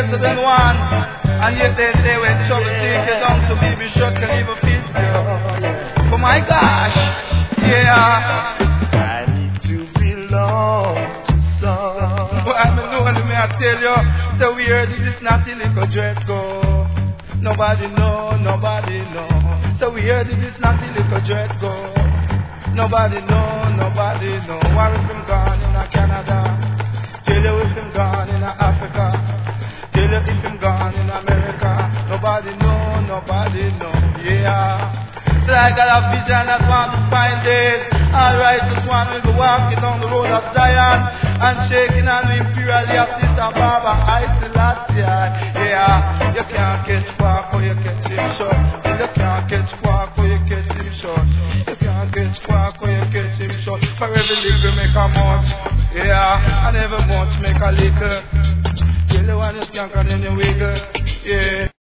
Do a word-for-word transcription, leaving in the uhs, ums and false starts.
better than one. And yet they say when trouble take you down to baby shot can even feel you. Oh my gosh, yeah. I need to belong to some. Well, I'm lonely, may I tell you. So weird, this is not a little dress go. Nobody know, nobody know. So weird, this is not a little dress go. Nobody know, nobody know. Why is him gone in a Canada? Tell you if him gone in a Africa. Tell you if him gone in America. Nobody know, nobody know. Yeah. So I got a vision that want to find it. Alright, this one will be walking down the road of Zion and shaking on the imperial of Sister Baba. I still yeah. You can't catch Park or you catch him short. You can't catch Park or you catch him short. You can't catch Park or you catch him short. For every little make a much. Yeah, and every much make a little. Tell you when you skank and then you wiggle. Yeah.